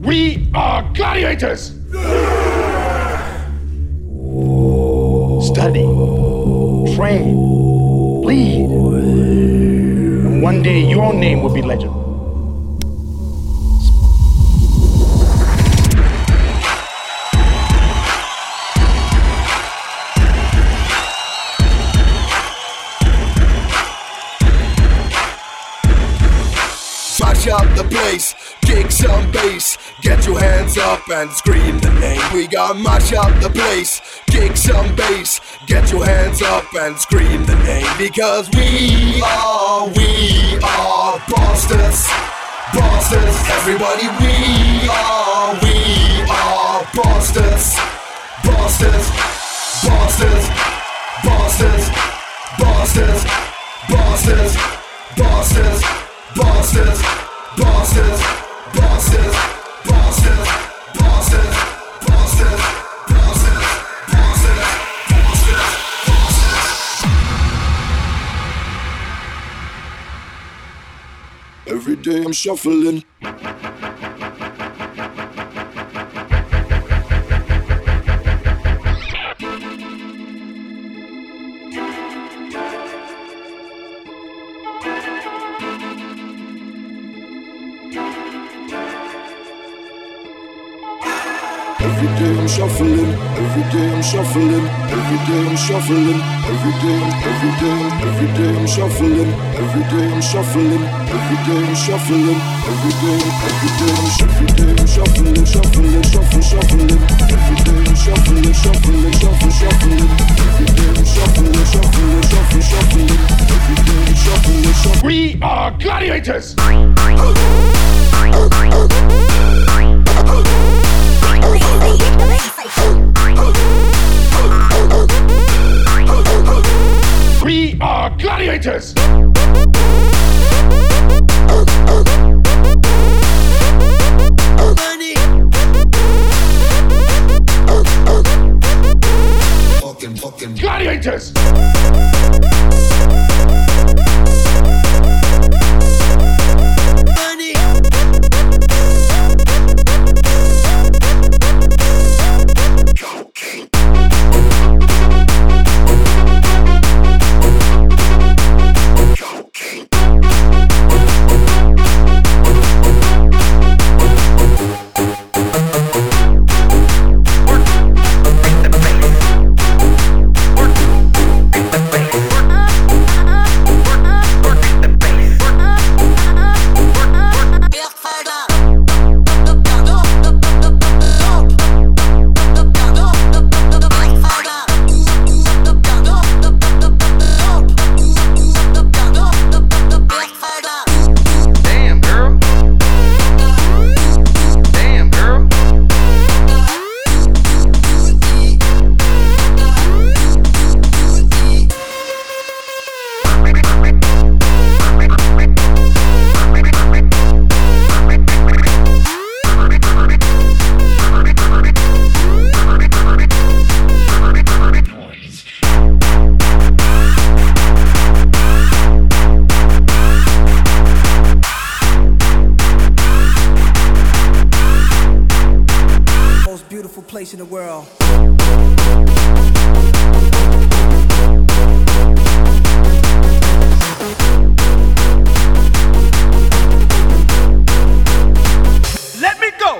We are gladiators! Study, train, bleed. And one day your name will be legend. Mash up the place, kick some bass, get your hands up and scream the name. We got mash up the place, kick some bass, get your hands up and scream the name. Because we are Boston, everybody. We are Boston, Boston, Boston, Boston, Boston, Boston, Boston. Boston, Boston, Boston, Boston, Boston, Boston, Boston, Boston, Boston, Boston. Every day I'm shuffling. Every day I'm shuffling, every day I'm shuffling, every day I'm shuffling, every day I'm shuffling, every day I'm shuffling, every day I'm shuffling, every day I'm shuffling, shuffling, shuffling, shuffling, every day I'm shuffling, shuffling, shuffling, every day I'm shuffling, shuffling, shuffling, every day I'm shuffling. We are gladiators! We are gladiators! Fucking gladiators! Place in the world. Let me go.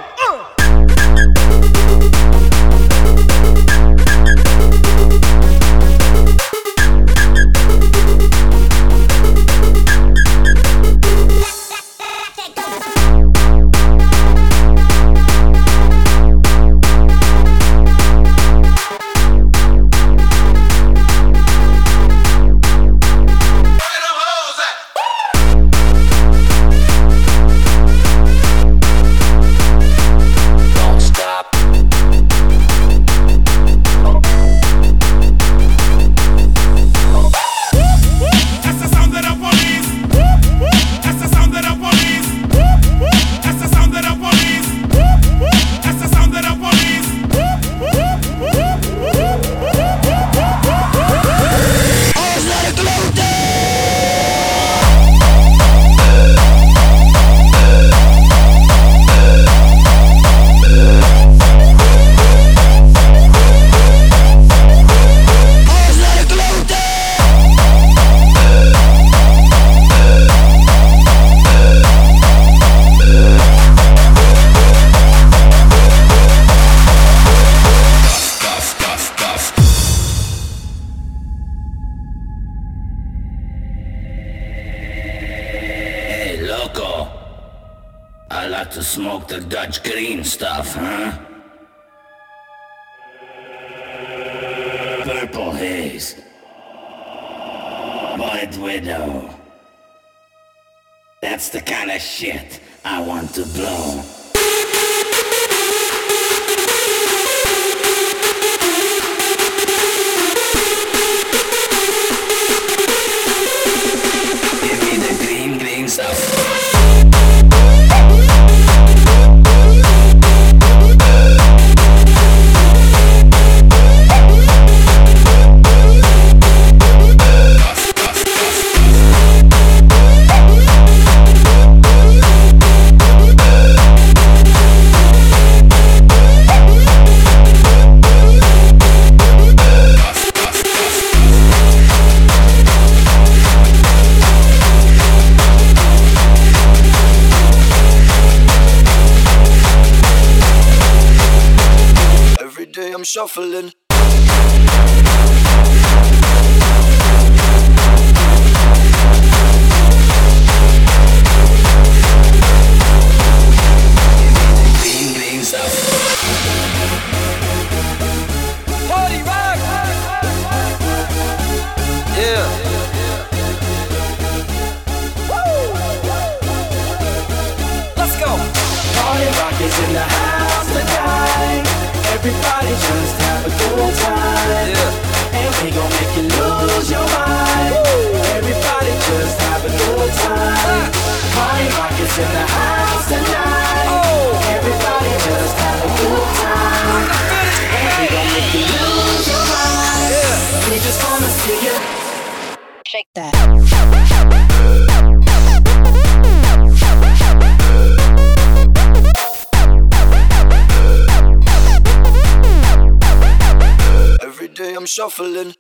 I like to smoke the Dutch green stuff, huh? Purple haze. White widow. That's the kind of shit I want to blow. Give me the green stuff. I'm shuffling. Green stuff. Party rock! Yeah. Woo! Let's go! Party rock is in the house tonight. Everybody just have a good time, yeah. And we gon' make you lose your mind. Woo. Everybody just have a good time. Party rock is in the house tonight. Oh. Everybody just have a good time, and we gon' make you lose your mind, yeah. We just wanna see you shake that. I'm shuffling.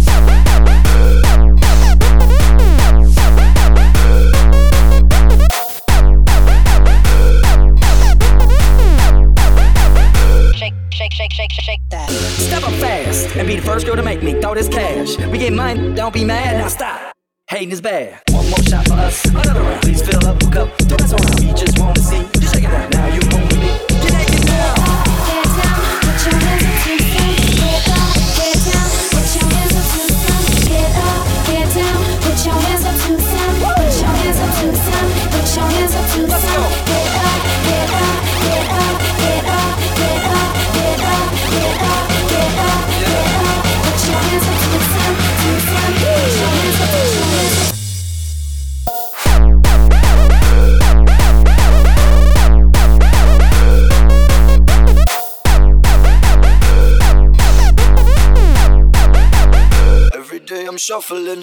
Shake that. Step up fast and be the first girl to make me throw this cash. We get money, don't be mad, now stop. Hating is bad. One more shot for us, another round. Please fill up, hook up, don't mess around. We just wanna see you shake it out. Now you home with me. Get naked now. Get down, put your hands up to the sun. Get up, get down, put your hands up to the sun. Get up, get down, put your hands up to the sun. Put your hands up to the sun. Put your hands up to the sun. Get up, get up, get up, get up, get up, get up, get up, get up, get up. Put your hands up to the sun, to the sun. Put your hands up, put your hands up. Every day I'm shuffling.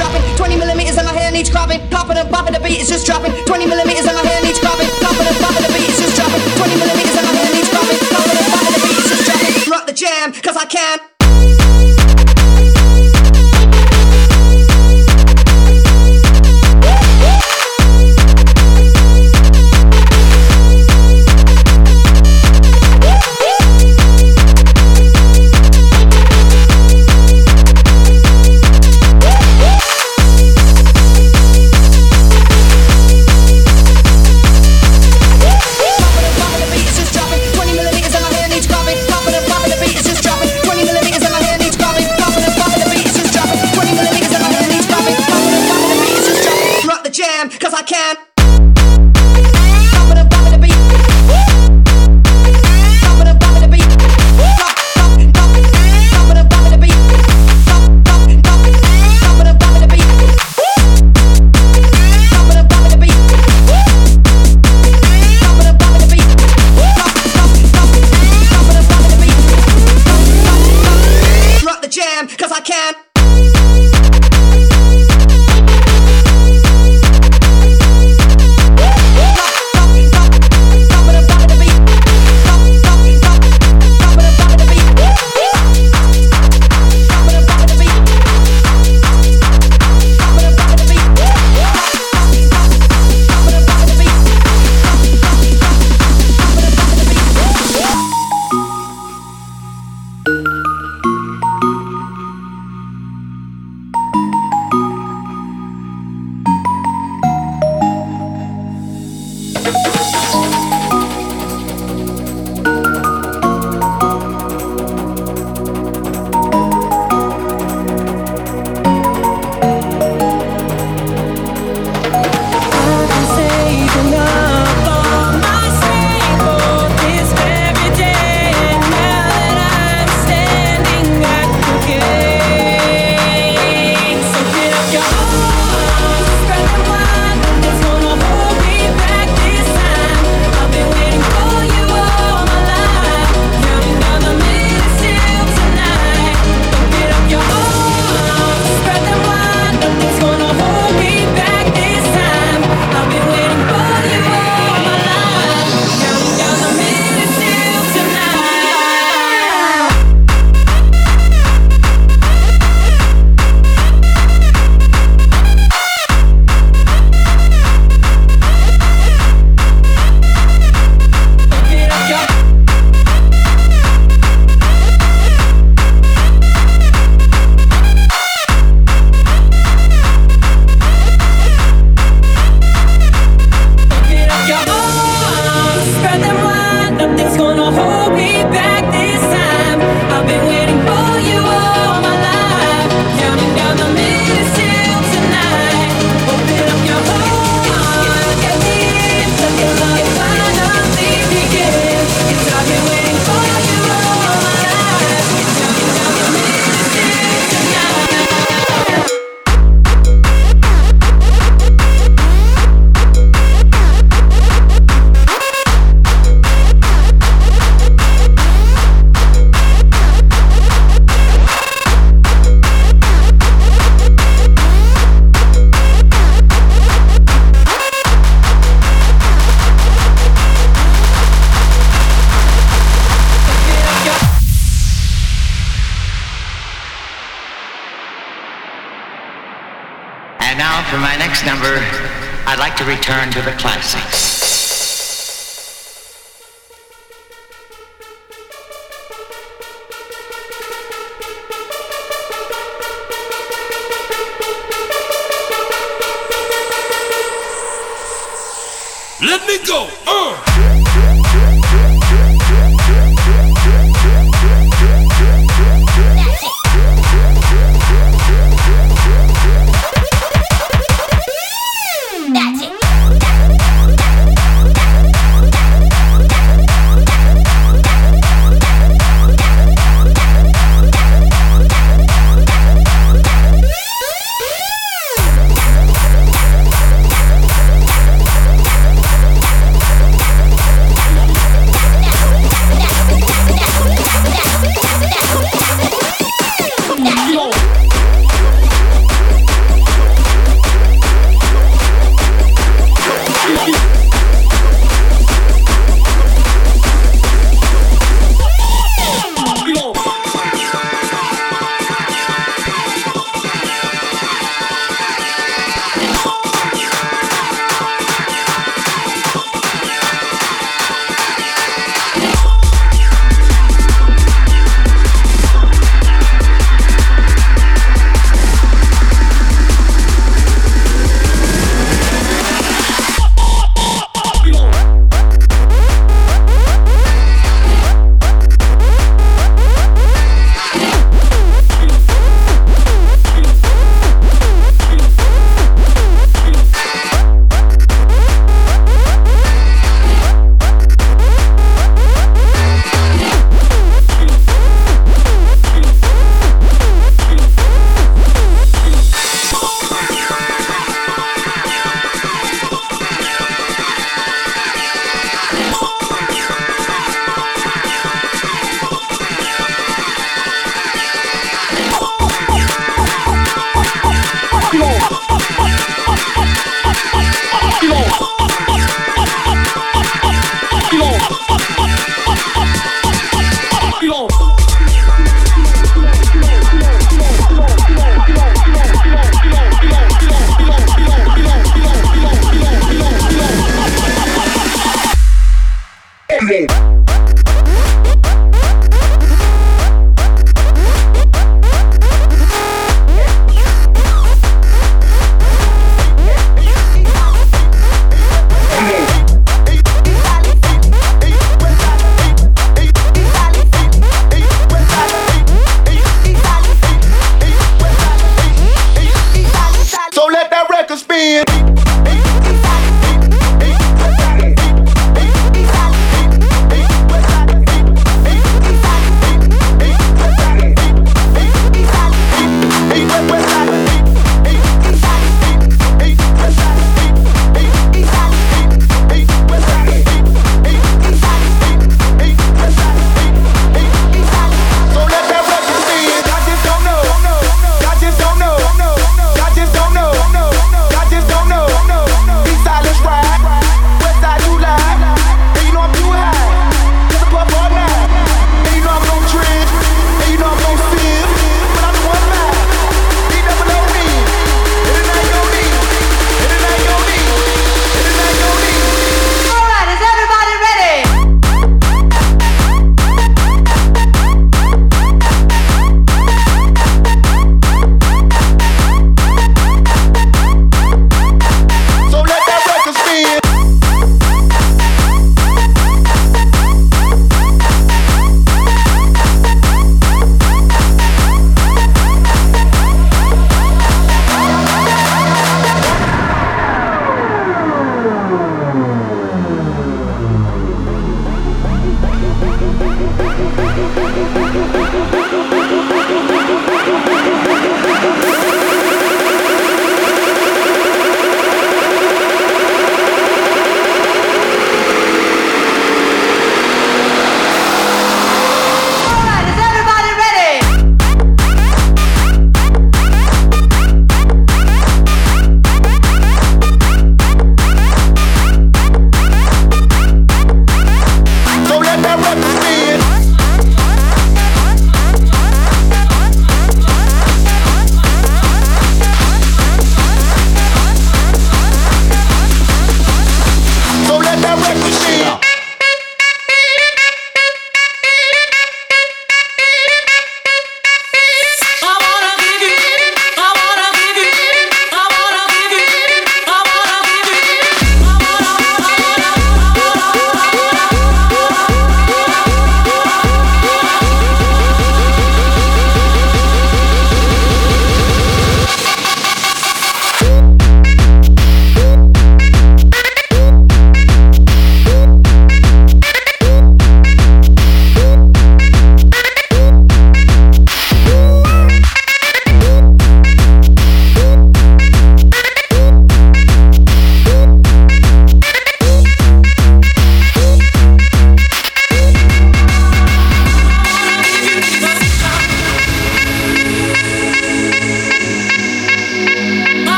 dropping. 20 millimeters and my hair needs cropping. Popping and popping, the beat is just dropping. 20 millimeters and my hair needs cropping. Popping and popping, the beat is just dropping. 20 millimeters and my hair needs cropping. Popping and popping, the beat is just dropping. Rock the jam, cause I can. Cause I can. Poppin' and poppin' the beat. Poppin' and poppin' the beat. Poppin' and poppin' the beat. Poppin' and poppin' the beat. Poppin' and poppin' the beat. Poppin' and poppin' the beat. Poppin' and poppin' the beat. Rock the jam, cause I can. For my next number, I'd like to return to the classics. Let me go.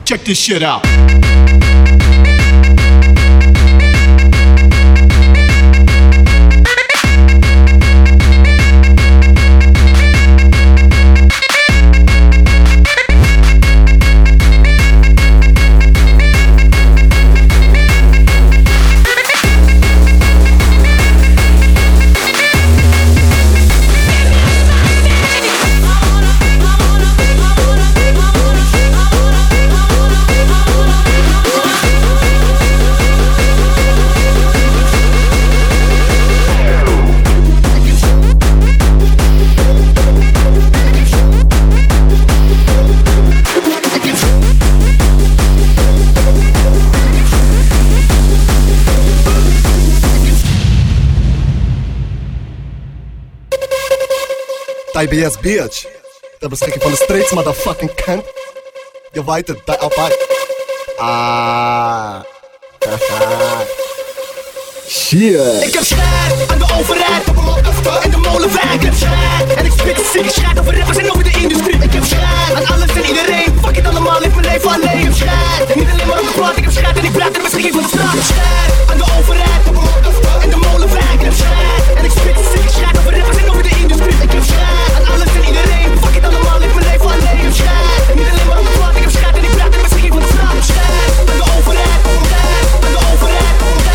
Check this shit out. IBS bitch. Ter beschikking van de streets, motherfucking cunt. Je weet het, bij Alpai. Shit. Ik heb schijt aan de overheid en de molenwijk. Ik heb schijt en ik spit de ziek. Schijt over rappers en over de industrie. Ik heb schijt aan alles en iedereen. Fuck it allemaal, leef mijn leven alleen. Ik heb schijt en niet alleen maar op de plaat. Ik heb schijt en ik blijf ter beschikking van de straat. Ik heb schijt aan de overheid en de molenwijk. Ik heb schijt en ik spit de ziek. Schijt over rappers en over de industrie. Ik heb schijt aan alles en iedereen. Fuck it allemaal, leef mijn leven alleen. Ik heb schijt en niet alleen maar op de plaat. Ik heb schijt en ik blijf ter beschikking van de straat. Ik heb schijt aan de overheid en de overheid.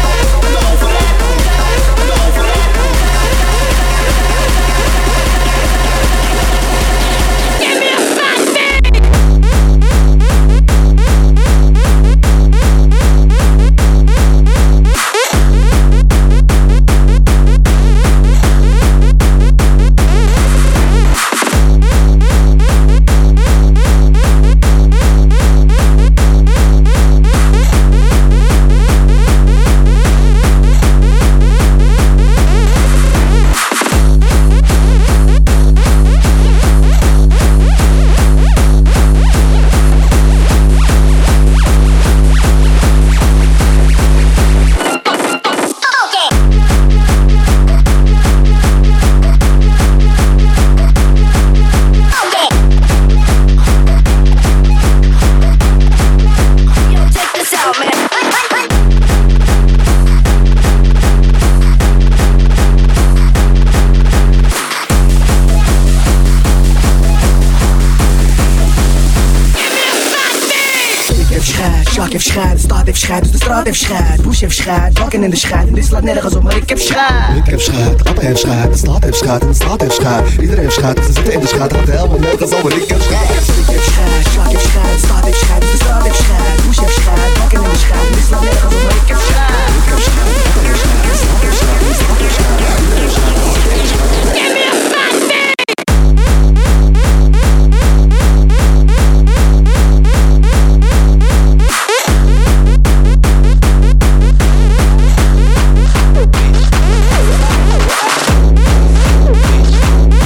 Jacques heeft schijt, de stad heeft schijt, dus de straat heeft schijt. Bush heeft schijt, bakken in de schijt. En dit slaat nergens op, maar ik heb schijt. Ik heb schijt, Appa heeft schijt, de stad heeft schijt en de straat heeft schijt. Iedereen heeft schijt, ze zitten in de schijt, gaat helemaal nergens op, maar ik heb schijt. Ik heb schijt, Jacques heeft schijt, de stad heeft schijt, dus de straat heeft schijt. Bush heeft schijt, bakken in de schijt. En dit slaat nergens op, maar ik heb schijt. Ik heb schijt, Appa heeft schijt, de stad heeft schijt, de straat heeft schijt. Iedereen heeft schijt, ze zitten in de schijt. Give me a fat thing!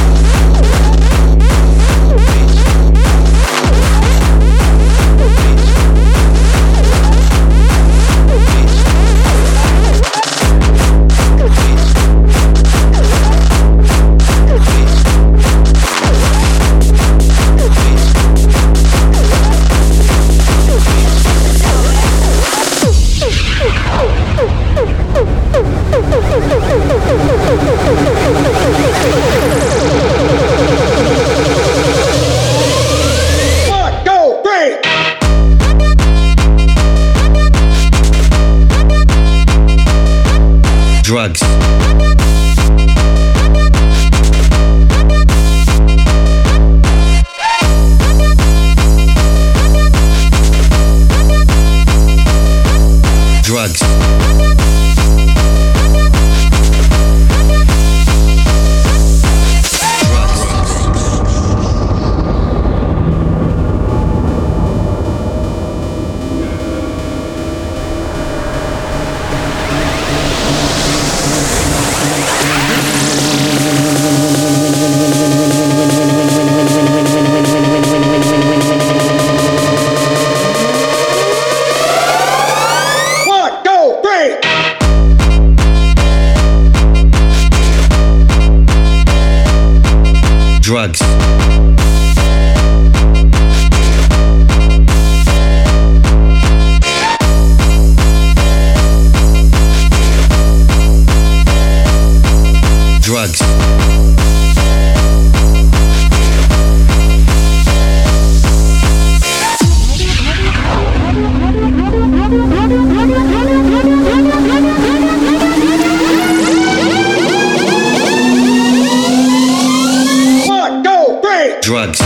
Bitch. drugs.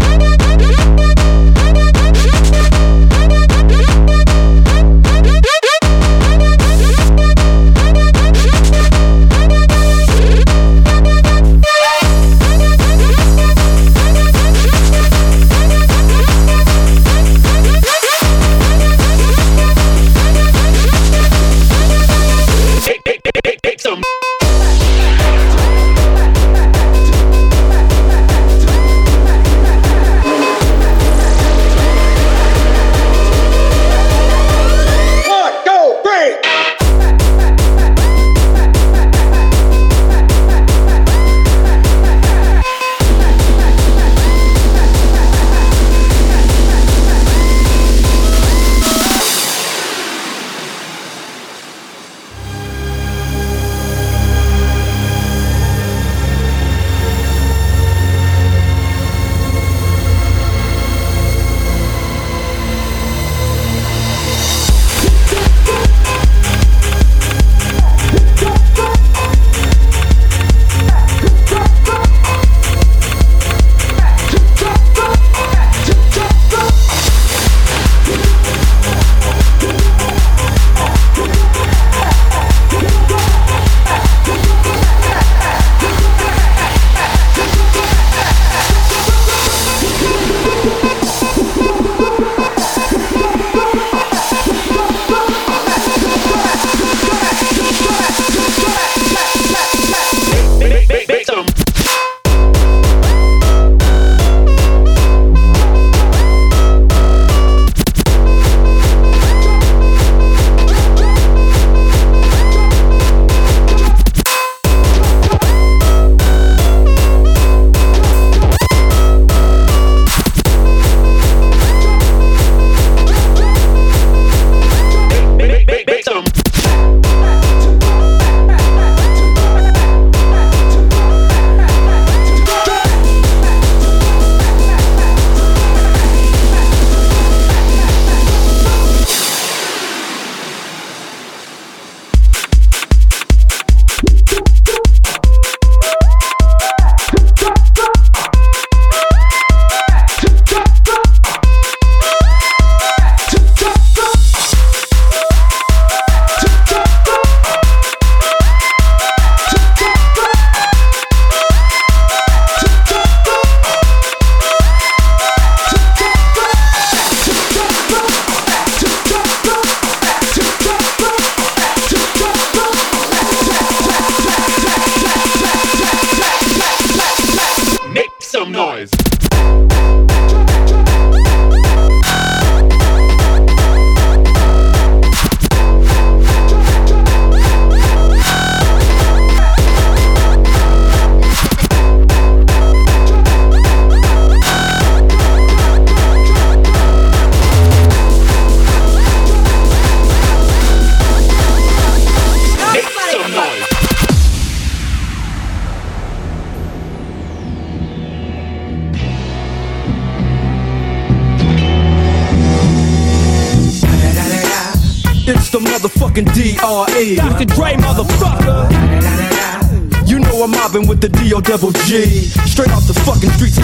It's the motherfucking D.R.E. Dr. Dre, motherfucker. You know I'm mobbing with the D.O.G. Straight off the fucking streets of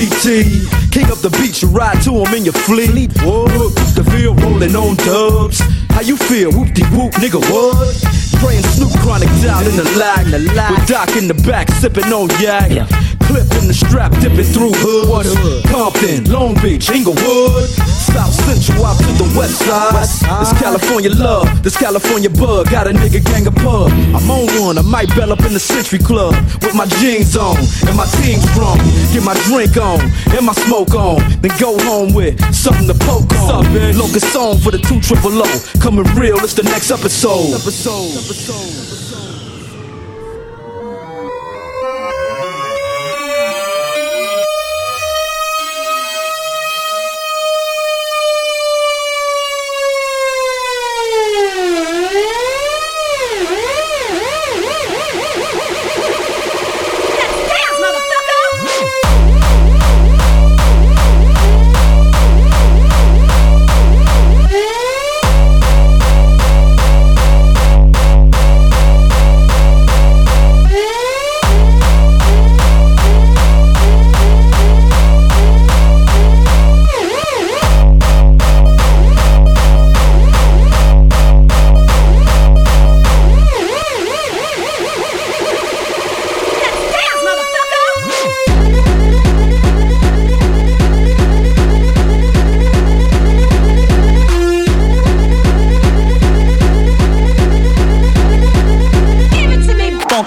CPT. King up the beach, you ride to him in your fleet. Whoa, the field rolling on dubs. How you feel? Whoop-de-whoop, nigga, what? Praying Snoop Chronic down in the lag. With Doc in the back, sipping on yak. Clip in the strap, dipping through hoods. Compton, Long Beach, Inglewood. South Central out to the west side. This California love, this California bug. Got a nigga gang of pub. I'm on one, I might bell up in the Century Club. With my jeans on, and my team strong. Get my drink on, and my smoke on. Then go home with something to poke on. Locust song for the 2 triple O. Coming real, it's the next episode.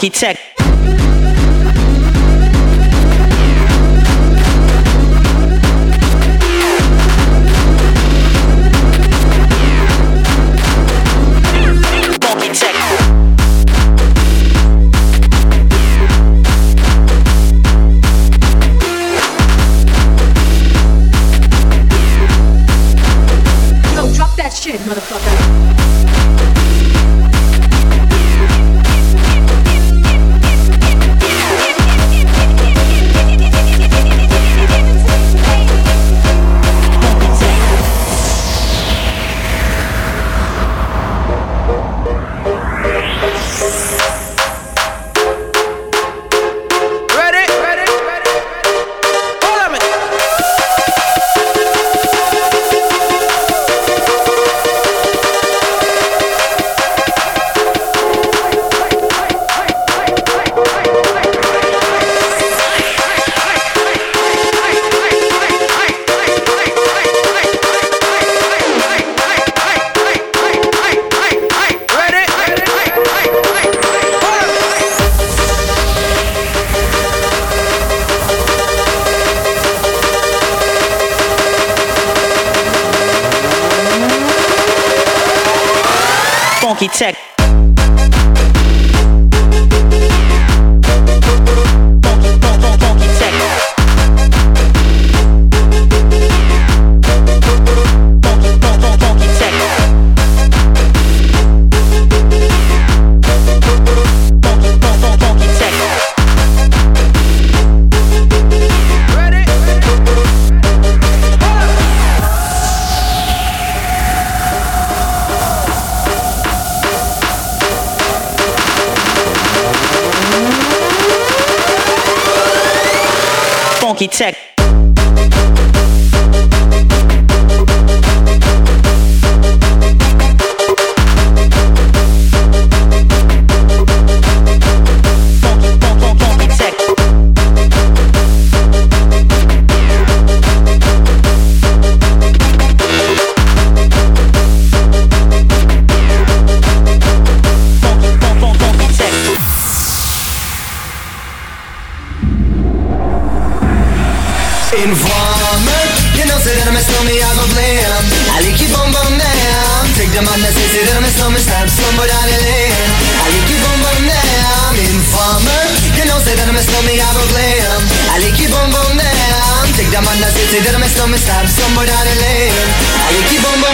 Funky tech. Shit, motherfucker. Funky tech. Funky tech. Informer, you know say that I'm a snowman, I go blam. I like you boom boom down. Take the man that say that I'm a snowman, stab somebody down the lane. I like you boom boom down. Informer, you know say that I'm a snowman, I go blam. I like you boom boom down. Take the man that say that I'm a snowman, stab somebody down the lane. I like you boom boom